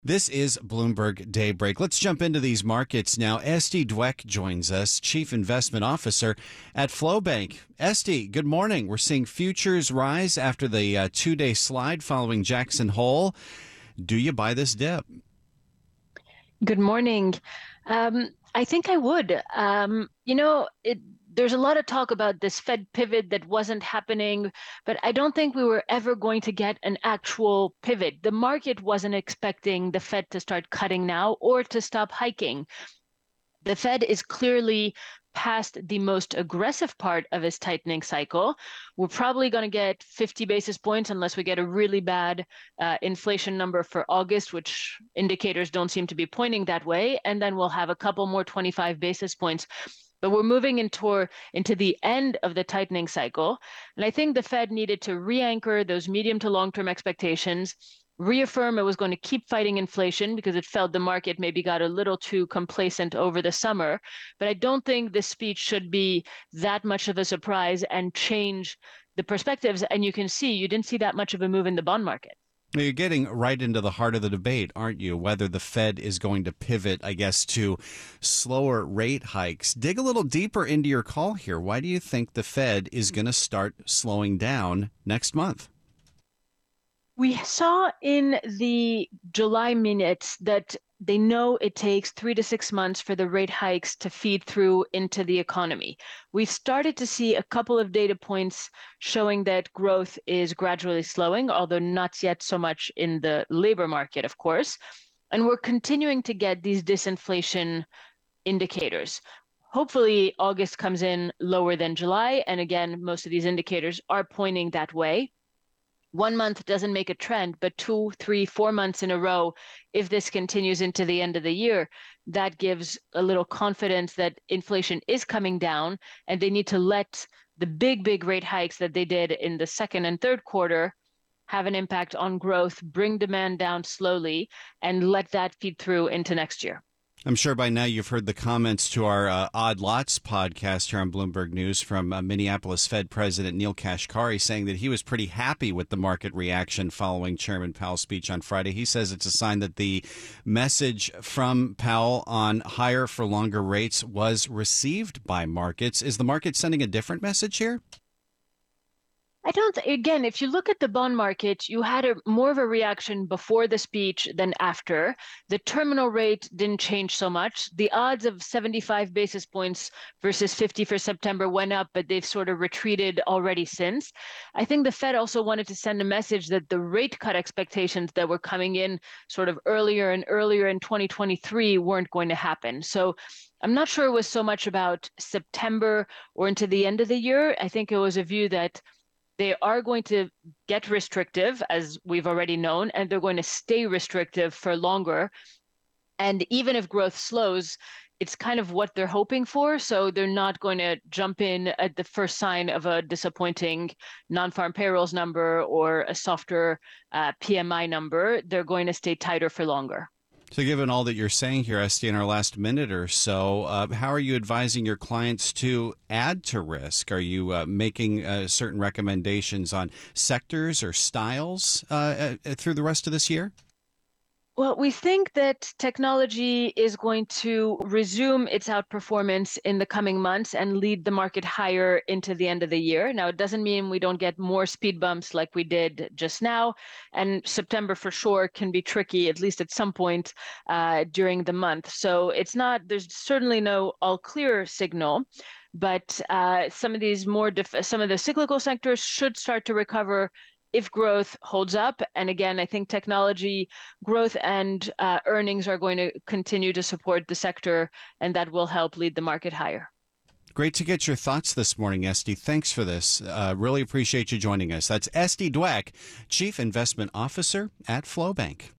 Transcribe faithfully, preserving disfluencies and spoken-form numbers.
This is Bloomberg Daybreak. Let's jump into these markets now. Esty Dweck joins us, Chief Investment Officer at FlowBank. Esty, good morning. We're seeing futures rise after the uh, two-day slide following Jackson Hole. Do you buy this dip? Good morning. Um, I think I would. Um, you know, it, there's a lot of talk about this Fed pivot that wasn't happening, but I don't think we were ever going to get an actual pivot. The market wasn't expecting the Fed to start cutting now or to stop hiking. The Fed is clearly past the most aggressive part of its tightening cycle. We're probably going to get fifty basis points unless we get a really bad uh, inflation number for August, which indicators don't seem to be pointing that way. And then we'll have a couple more twenty-five basis points. But we're moving into, into the end of the tightening cycle. And I think the Fed needed to re-anchor those medium to long-term expectations, reaffirm it was going to keep fighting inflation because it felt the market maybe got a little too complacent over the summer. But I don't think this speech should be that much of a surprise and change the perspectives. And you can see, you didn't see that much of a move in the bond market. You're getting right into the heart of the debate, aren't you? Whether the Fed is going to pivot, I guess, to slower rate hikes. Dig a little deeper into your call here. Why do you think the Fed is going to start slowing down next month? We saw in the July minutes that they know it takes three to six months for the rate hikes to feed through into the economy. We've started to see a couple of data points showing that growth is gradually slowing, although not yet so much in the labor market, of course. And we're continuing to get these disinflation indicators. Hopefully, August comes in lower than July. And again, most of these indicators are pointing that way. One month doesn't make a trend, but two, three, four months in a row, if this continues into the end of the year, that gives a little confidence that inflation is coming down, and they need to let the big, big rate hikes that they did in the second and third quarter have an impact on growth, bring demand down slowly, and let that feed through into next year. I'm sure by now you've heard the comments to our uh, Odd Lots podcast here on Bloomberg News from uh, Minneapolis Fed President Neel Kashkari saying that he was pretty happy with the market reaction following Chairman Powell's speech on Friday. He says it's a sign that the message from Powell on higher for longer rates was received by markets. Is the market sending a different message here? I don't, again, if you look at the bond market, you had a more of a reaction before the speech than after. The terminal rate didn't change so much. The odds of seventy-five basis points versus fifty for September went up, but they've sort of retreated already since. I think the Fed also wanted to send a message that the rate cut expectations that were coming in sort of earlier and earlier in twenty twenty-three weren't going to happen. So I'm not sure it was so much about September or into the end of the year. I think it was a view that they are going to get restrictive, as we've already known, and they're going to stay restrictive for longer. And even if growth slows, it's kind of what they're hoping for. So they're not going to jump in at the first sign of a disappointing non-farm payrolls number or a softer uh, P M I number. They're going to stay tighter for longer. So given all that you're saying here, Esty, in our last minute or so, uh, how are you advising your clients to add to risk? Are you uh, making uh, certain recommendations on sectors or styles uh, uh, through the rest of this year? Well, we think that technology is going to resume its outperformance in the coming months and lead the market higher into the end of the year. Now, it doesn't mean we don't get more speed bumps like we did just now. And September for sure can be tricky, at least at some point uh, during the month. So it's not, there's certainly no all clear signal. But uh, some of these more, def- some of the cyclical sectors should start to recover if growth holds up. And again, I think technology growth and uh, earnings are going to continue to support the sector, and that will help lead the market higher. Great to get your thoughts this morning, Esty. Thanks for this. Uh, really appreciate you joining us. That's Esty Dweck, Chief Investment Officer at FlowBank.